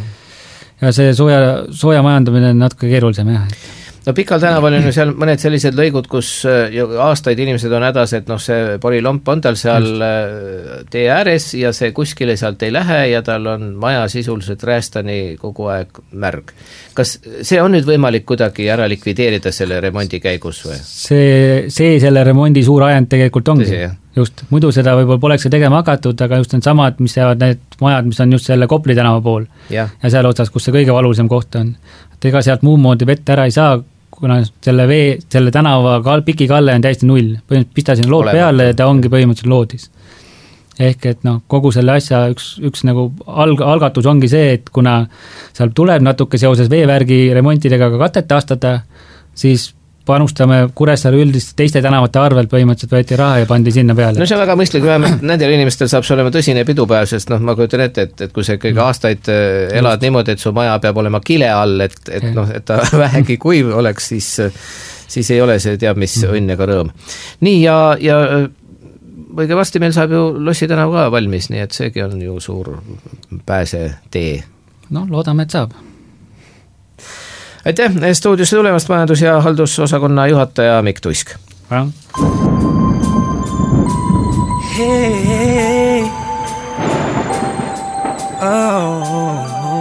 see sooja majandamine on natuke keerulisem, jah. No Pikal tänaval on ju seal mõned sellised lõigud, kus aastaid inimesed on hädas, et noh, see porilomp on tal seal tee ääres ja see kuskile sealt ei lähe ja tal on maja sisuliselt räästani kogu aeg märg. Kas see on nüüd võimalik kuidagi ära likvideerida selle remondi käigus või? See selle remondi suur ajend tegelikult ongi. Just, muidu seda võib-olla poleks tegema hakatud, aga just need samad, mis jäävad need majad, mis on just selle Kopli tänava pool ja seal otsas, kus see kõige valulisem koht on. Et ega sealt muud moodi vett ära ei saa, kuna selle tänava piki kalle on täiesti null. Põhimõtteliselt pista sinna lood peale ja ta ongi põhimõtteliselt loodis. Ehk et noh, kogu selle asja üks nagu algatus ongi see, et kuna seal tuleb natuke seoses veevärgi remontidega ka katet aastada, siis panustame Kuressaare üldist teiste tänavate arvel põhimõtteliselt võeti raha ja pandi sinna peale. No see on väga mõistlik, nendel inimestel saab see olema tõsine pidupäev, sest noh, ma kujutan ette, et kui sa kõige aastaid elad niimoodi, et su maja peab olema kile all, et ta vähegi kuiv oleks, siis ei ole see teab mis õnn ega rõõm. Nii ja õige varsti meil saab ju Lossi tänav ka valmis, nii et seegi on ju suur pääsetee. No loodame, et saab. Aitäh stuudiosse tulemast majandus- ja haldusosakonna juhataja Mikk Tuisk. Hey, oh,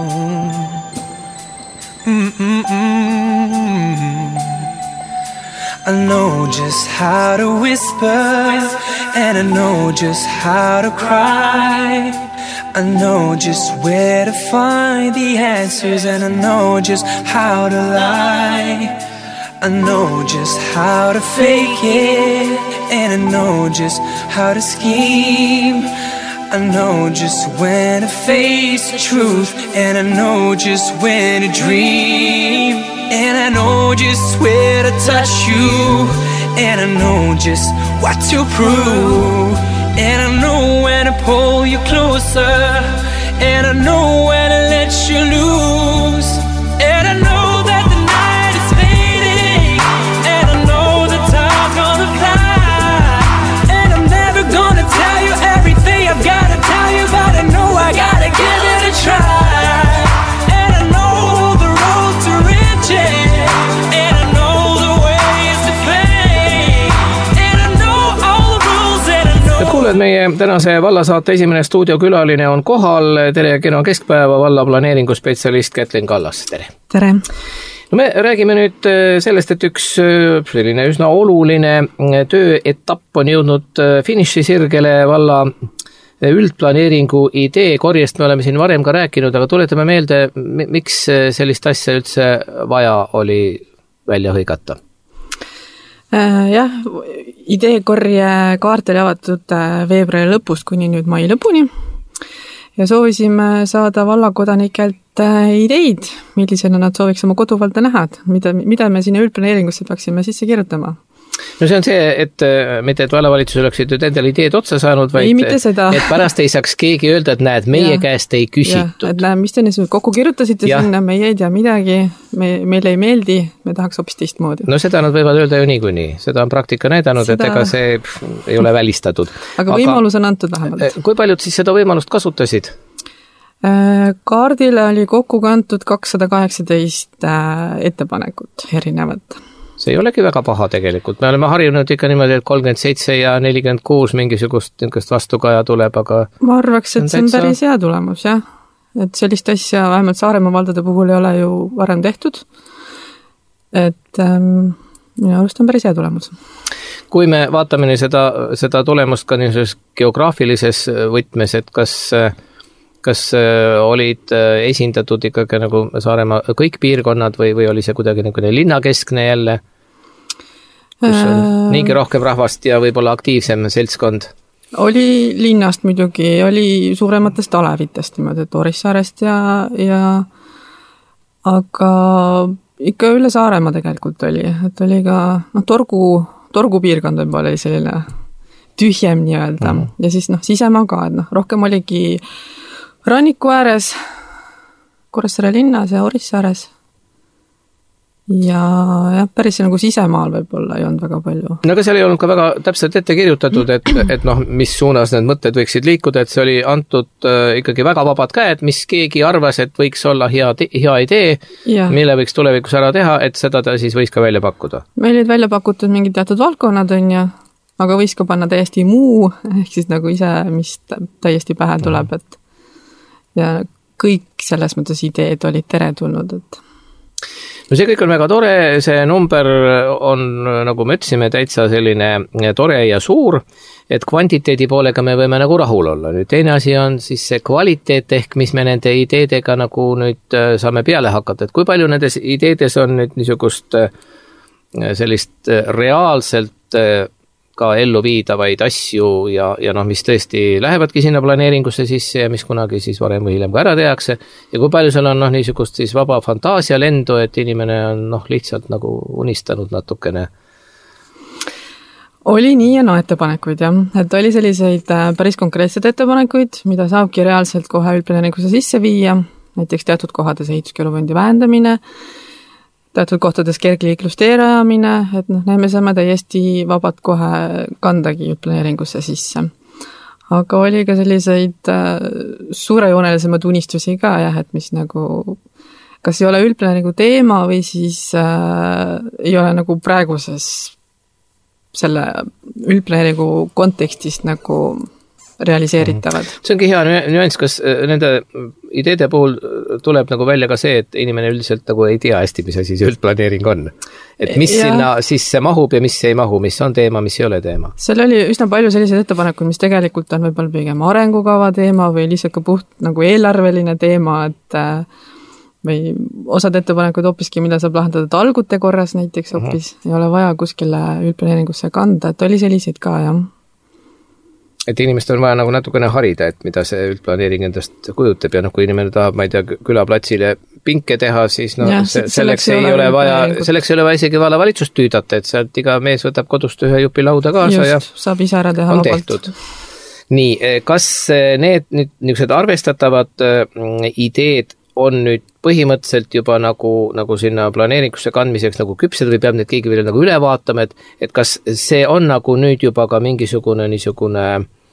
I know just how to whisper and I know just how to cry. I know just where to find the answers and I know just how to lie. I know just how to fake it and I know just how to scheme. I know just when to face the truth and I know just when to dream. And I know just where to touch you and I know just what to prove. And I know when to pull you closer and I know when to let you loose. And I know that the night is fading and I know the time's gonna fly. And I'm never gonna tell you everything I've gotta tell you, but I know I gotta give it a try. And I know the road to riches and I know the ways to fame. And I know all the rules and I know. Kuuled, meie tänase vallasaate esimene stuudiokülaline on kohal. Tere ja kena keskpäeva, valla planeeringuspetsialist Kätlin Kallas. Tere! Tere! No me räägime nüüd sellest, et üks selline üsna oluline tööetapp on jõudnud finišisirgele valla üldplaneeringu idee korjest. Me oleme siin varem ka rääkinud, aga tuletame meelde, miks sellist asja üldse vaja oli välja hõigata? Jah, ideekorje kaart oli avatud veebruari lõpust kuni nüüd mai lõpuni ja soovisime saada vallakodanikelt ideid, millisena nad sooviks oma koduvalda näha, mida me sinna üldplaneeringusse peaksime sisse kirjutama. No see on see, et mitte et vallavalitsus oleksid nüüd endale ideed otsa saanud, vaid et pärast ei saaks keegi öelda, et näed, meie käest ei küsitud. Et näe, mis te nüüd kokku kirjutasite sinna, meie ei tea midagi, meile ei meeldi, me tahaks hoopis teistmoodi. No seda nad võivad öelda ju niikuinii, seda on praktika näidanud, et ega see ei ole välistatud. Aga võimalus on antud vähemalt. Kui paljud siis seda võimalust kasutasid? Kaardile oli kokku kantud 218 ettepanekut erinevat. See ei olegi väga paha tegelikult, me oleme harjunud ikka niimoodi, et 37 ja 46 mingisugust vastukaja tuleb, aga ma arvaks, et see on päris hea tulemus, jah. Et sellist asja vähemalt Saaremaa valdade puhul ei ole ju varem tehtud, et minu arust on päris hea tulemus. Kui me vaatame seda tulemust ka niisuguses geograafilises võtmes, et kas olid esindatud ikkagi nagu Saaremaa kõik piirkonnad või oli see kuidagi nagu linnakeskne jälle, kus on niigi rohkem rahvast ja võib-olla aktiivsem seltskond? Oli linnast muidugi, oli suurematest alevitest, niimoodi, et Orissaarest ja aga ikka üle Saaremaa tegelikult oli, et oli ka torgu piirkond võib-olla oli selline tühjem nii-öelda ja siis sisemaa ka, et rohkem oligi ranniku ääres, Kuressaare linnas ja Orissaares ja päris nagu sisemaal võib-olla ei olnud väga palju. No aga seal ei olnud ka väga täpselt ette kirjutatud, et mis suunas need mõtted võiksid liikuda, et see oli antud ikkagi väga vabad käed, mis keegi arvas, et võiks olla hea idee, mille võiks tulevikus ära teha, et seda ta siis võiks ka välja pakkuda. Meil olid välja pakutud mingid teatud valdkonnad on ja aga võiks ka panna täiesti muu, ehk siis nagu ise, mis täiesti pähe tuleb, et ja kõik selles mõttes ideed olid teretulnud, et no see kõik on väga tore, see number on, nagu me ütlesime, täitsa selline tore ja suur, et kvantiteedi poolega me võime nagu rahul olla. Nüüd teine asi on siis see kvaliteet, ehk mis me nende ideedega nagu nüüd saame peale hakata, et kui palju nendes ideedes on nüüd niisugust sellist reaalselt ka ellu viidavaid asju ja mis tõesti lähevadki sinna planeeringusse sisse ja mis kunagi siis varem või hiljem ka ära tehakse ja kui palju seal on niisugust siis vaba fantaasia lendu, et inimene on lihtsalt nagu unistanud natukene. Oli nii ja ettepanekuid jah, et oli selliseid päris konkreetseid ettepanekuid, mida saabki reaalselt kohe üldplaneeringusse sisse viia, näiteks teatud kohades ehituskeeluvundi vähendamine, teatud kohtades kergliiklust rajamine, et me saame täiesti vabad kohe kandagi planeeringusse sisse. Aga oli ka selliseid suurejoonelisemaid unistusi ka jah, et mis nagu kas ei ole üldplaneeringu teema või siis ei ole nagu praeguses selle üldplaneeringu kontekstist nagu realiseeritavad. See ongi hea nüanss, kas nende ideede puhul tuleb nagu välja ka see, et inimene üldiselt nagu ei tea hästi, mis asi see üldplaneering on. Et mis sinna sisse mahub ja mis ei mahu, mis on teema, mis ei ole teema. Seal oli üsna palju selliseid ettepanekuid, mis tegelikult on võib-olla pigem arengukava teema või lihtsalt ka puht nagu eelarveline teema, et või osad ettepanekud hoopiski, mida saab lahendada talgute korras näiteks hoopis, ei ole vaja kuskile üldplaneeringusse kanda, et oli selliseid ka, jah. Et inimestel on vaja nagu natukene harida, et mida see üldplaneering endast kujutab ja kui inimene tahab, ma ei tea, külaplatsile pinke teha, siis selleks ei ole vaja isegi vallavalitsust tüüdata, et sealt iga mees võtab kodust ühe jupi lauda kaasa ja saab ise ära teha on tehtud. Nii, kas need niisugused arvestatavad ideed on nüüd põhimõtteliselt juba nagu sinna planeeringusse kandmiseks nagu küpsed või peab need keegi veel nagu üle vaatama, et kas see on nagu nüüd juba ka mingisugune niisugune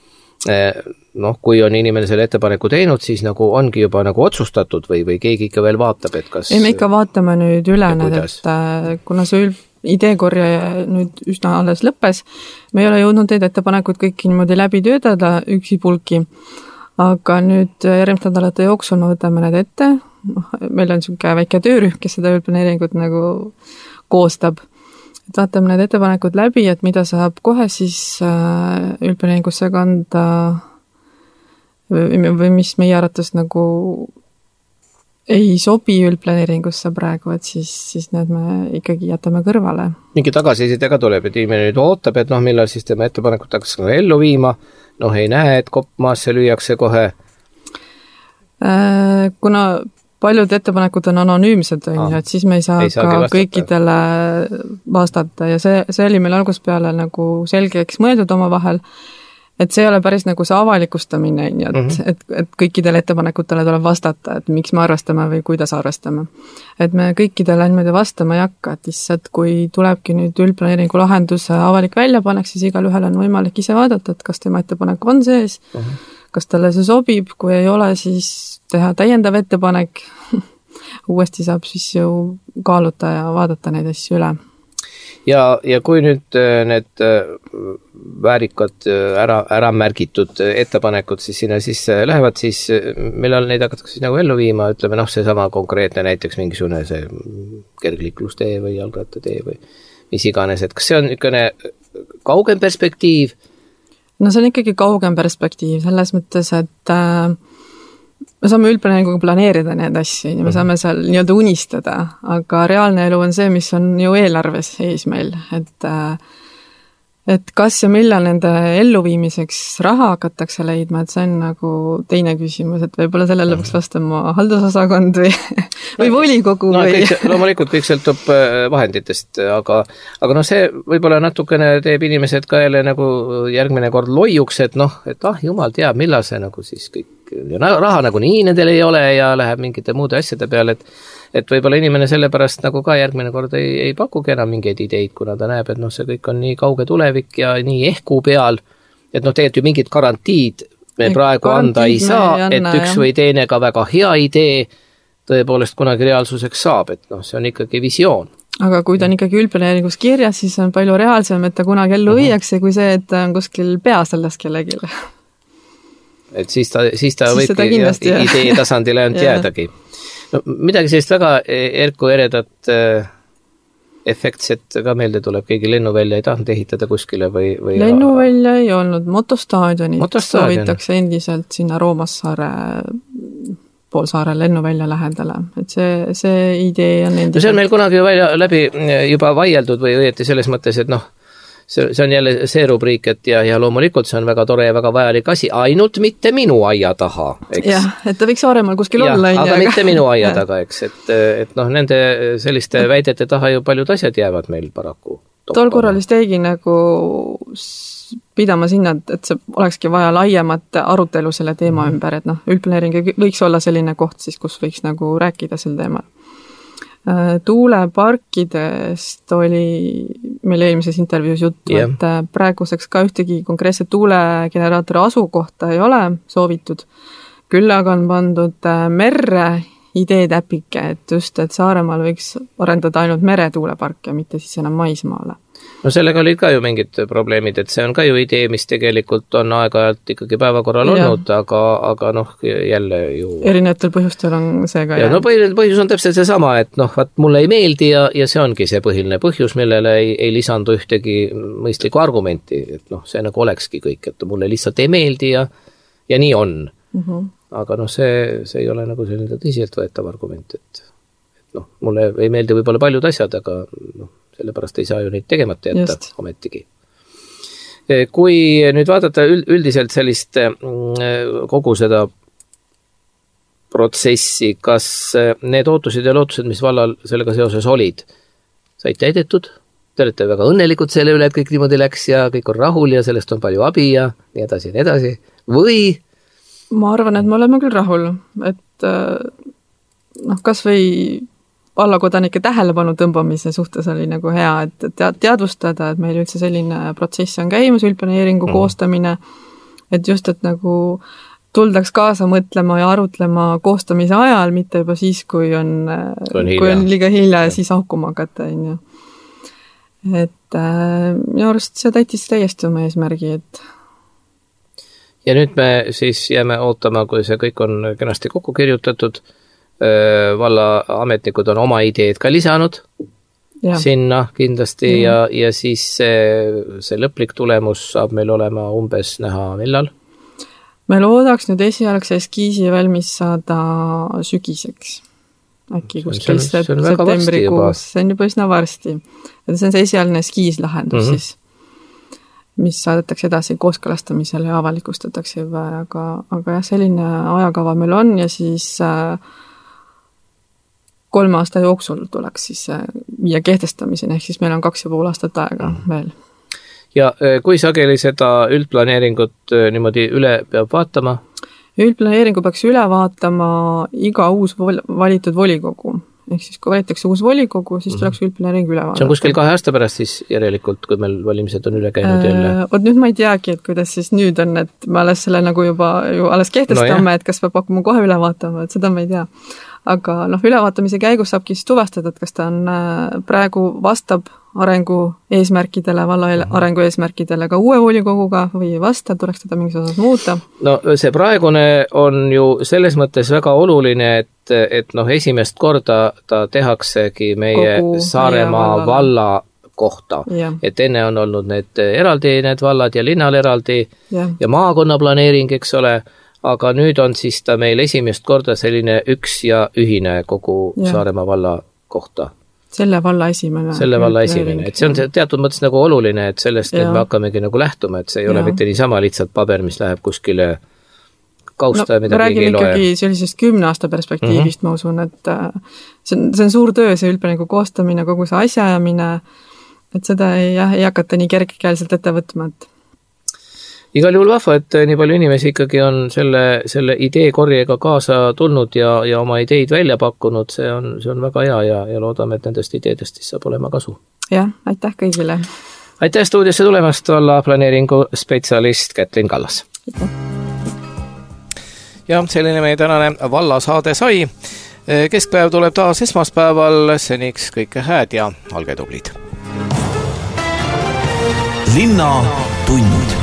kui on inimene selle ettepaneku teinud, siis nagu ongi juba nagu otsustatud või keegi ikka veel vaatab, et kas ei, me ikka vaatame nüüd üle need, et kuna see ideekorje nüüd üsna alles lõppes, me ei ole jõudnud neid ettepanekuid kõiki niimoodi läbi töötada üksipulki, aga nüüd järgmiste nädalate jooksul me võtame need ette, meil on niisugune väike töörühm, kes seda üldplaneeringut nagu koostab, et vaatame need ettepanekud läbi, et mida saab kohe siis üldplaneeringusse kanda või mis meie arvates nagu ei sobi üldplaneeringusse praegu, et siis need me ikkagi jätame kõrvale. Mingi tagasiside ka tuleb, et inimene nüüd ootab, et millal siis tema ettepanekut hakkas ellu viima, ei näe, et kopp maasse lüüakse kohe. Kuna paljud ettepanekud on anonüümsed, et siis me ei saa ka kõikidele vastata ja see oli meil algusest peale nagu selgeks mõeldud oma vahel, et see ei ole päris nagu see avalikustamine, et kõikidele ettepanekutele tuleb vastata, et miks me arvestame või kuidas arvestame. Et me kõikidele niimoodi vastama ei hakka, et lihtsalt kui tulebki nüüd üldplaneeringu lahenduse avalik väljapanek, siis igal ühel on võimalik ise vaadata, et kas tema ettepanek on sees, kas talle see sobib, kui ei ole, siis teha täiendav ettepanek, uuesti saab siis ju kaaluta ja vaadata neid asju üle. Ja kui nüüd need väärikad ära märgitud ettepanekud siis sinna sisse lähevad, siis millal neid hakatakse siis nagu ellu viima, ütleme seesama konkreetne näiteks mingisugune see kergliiklustee või jalgrattatee või mis iganes, et kas see on niisugune kaugem perspektiiv? No see on ikkagi kaugem perspektiiv, selles mõttes, et me saame üldplaneeringuga planeerida need asju ja me saame seal nii-öelda unistada, aga reaalne elu on see, mis on ju eelarves ees meil, et kas ja millal nende elluviimiseks raha hakatakse leidma, et see on nagu teine küsimus, et võib-olla sellele peaks vastama haldusosakond või volikogu või... Loomulikult kõik sõltub vahenditest, aga see võib-olla natukene teeb inimesed ka jälle nagu järgmine kord loiuks, et jumal teab, millal see nagu siis kõik raha nagu nii nendel ei ole ja läheb mingite muude asjade peale, et võib-olla inimene sellepärast nagu ka järgmine kord ei pakugi enam mingeid ideid, kuna ta näeb, et see kõik on nii kauge tulevik ja nii ehku peal, et tegelikult ju mingid garantiid me praegu anda ei saa, et üks või teine ka väga hea idee tõepoolest kunagi reaalsuseks saab, et see on ikkagi visioon. Aga kui ta on ikkagi üldplaneeringus kirjas, siis on palju reaalsem, et ta kunagi ellu viiakse, kui see, et ta on kuskil peas sellest kellegile. Et siis ta võibki idee tasandile ainult jäädagi. Midagi sellist väga erku eredat efektset ka meelde tuleb, keegi lennuvälja ei tahtnud ehitada kuskile või... Lennuvälja ei olnud, motostaadionit soovitakse endiselt sinna Roomassaare poolsaare lennuvälja lähedale, et see idee on endiselt... See on meil kunagi läbi juba vaieldud või õieti selles mõttes, et see on jälle see rubriik, et ja loomulikult see on väga tore ja väga vajalik asi, ainult mitte minu aia taha, eks. Jah, et ta võiks Saaremaal kuskil olla. Aga mitte minu aia taga, eks, et nende selliste väidete taha ju paljud asjad jäävad meil paraku. Tol korral just teegi nagu pidama sinna, et see olekski vaja laiemat arutelu selle teema ümber, et üldplaneering võiks olla selline koht siis, kus võiks nagu rääkida sel teemal. Tuuleparkidest oli meil eelmises intervjuus juttu, et praeguseks ka ühtegi konkreetset tuulegeneraatori asukohta ei ole soovitud. Küll aga on pandud merre ideetäpike, et just, et Saaremaal võiks arendada ainult meretuuleparke, mitte siis enam maismaale. Sellega olid ka ju mingid probleemid, et see on ka ju idee, mis tegelikult on aeg-ajalt ikkagi päevakorral olnud, aga jälle ju... Erinevatel põhjustel on see ka põhjus on täpselt seesama, et mulle ei meeldi ja see ongi see põhiline põhjus, millele ei lisandu ühtegi mõistlikku argumenti, et see nagu olekski kõik, et mulle lihtsalt ei meeldi ja nii on. Aga see ei ole nagu selline tõsiseltvõetav argument, et mulle ei meeldi võib-olla paljud asjad, aga sellepärast ei saa ju neid tegemata jätta ometigi. Kui nüüd vaadata üldiselt sellist kogu seda protsessi, kas need ootused ja lootused, mis vallal sellega seoses olid, said täidetud? Te olete väga õnnelikud selle üle, et kõik niimoodi läks ja kõik on rahul ja sellest on palju abi ja nii edasi. Või? Ma arvan, et me oleme küll rahul, et kas või vallakodanike tähelepanu tõmbamise suhtes oli nagu hea, et teadvustada, et meil üldse selline protsess on käimas, üldplaneeringu koostamine, et just, et nagu tuldaks kaasa mõtlema ja arutlema koostamise ajal, mitte juba siis, kui on liiga hilja ja siis hakkuma hakata. Et minu arust see täitis täiesti oma eesmärgi, et ja nüüd me siis jääme ootama, kui see kõik on kenasti kokku kirjutatud, valla ametnikud on oma ideed ka lisanud sinna kindlasti ja siis see lõplik tulemus saab meil olema umbes näha millal? Me loodaks nüüd esialgse eskiisi valmis saada sügiseks. äkki kuskil septembrikuus, see on juba üsna varsti. Ja see on see esialgne skiislahendus siis, mis saadetakse edasi kooskõlastamisele ja avalikustatakse juba, aga jah, selline ajakava meil on ja siis 3 aasta jooksul tuleks siis viia kehtestamiseni, ehk siis meil on 2,5 aastat aega veel. Ja kui sageli seda üldplaneeringut niimoodi üle peab vaatama? Üldplaneeringu peaks üle vaatama iga uus valitud volikogu. Ehk siis kui valitakse uus volikogu, siis tuleks üldplaneering üle vaadata. See on kuskil 2 aasta pärast siis järelikult, kui meil valimised on üle käinud jälle? Oot, nüüd ma ei teagi, et kuidas siis nüüd on, et me alles selle nagu juba alles kehtestame, et kas peab hakkama kohe üle vaatama, et seda ma ei tea. Aga ülevaatamise käigus saabki siis tuvastada, et kas ta on praegu vastab arengu eesmärkidele, valla arengu eesmärkidele ka uue volikoguga või ei vasta, tuleks teda mingis osas muuta? No see praegune on ju selles mõttes väga oluline, et esimest korda ta tehaksegi meie Saaremaa valla kohta. Ja. Et enne on olnud need eraldi need vallad ja linnal eraldi ja maakonna planeering, eks ole, aga nüüd on siis ta meil esimest korda selline üks ja ühine kogu Saaremaa valla kohta. Selle valla esimene. Et see on teatud mõttes nagu oluline, et sellest me hakkamegi nagu lähtuma, et see ei ole mitte niisama lihtsalt paber, mis läheb kuskile kausta ja mida keegi ei loe. Räägime ikkagi sellisest 10 aasta perspektiivist, ma usun, et see on suur töö, see üldplaneeringu koostamine, kogu see asjaajamine, et seda ei hakata nii kergekäeliselt ette võtma, et igal juhul vahva, et nii palju inimesi ikkagi on selle idee korjega kaasa tulnud ja oma ideid välja pakkunud, see on väga hea ja loodame, et nendest ideedest siis saab olema kasu. Jah, aitäh kõigile. Aitäh stuudiosse tulemast, valla planeeringu spetsialist Kätlin Kallas. Aitäh. Ja selline meie tänane vallasaade sai. Keskpäev tuleb taas esmaspäeval, seniks kõike hääd ja olge tublid. Linna tund.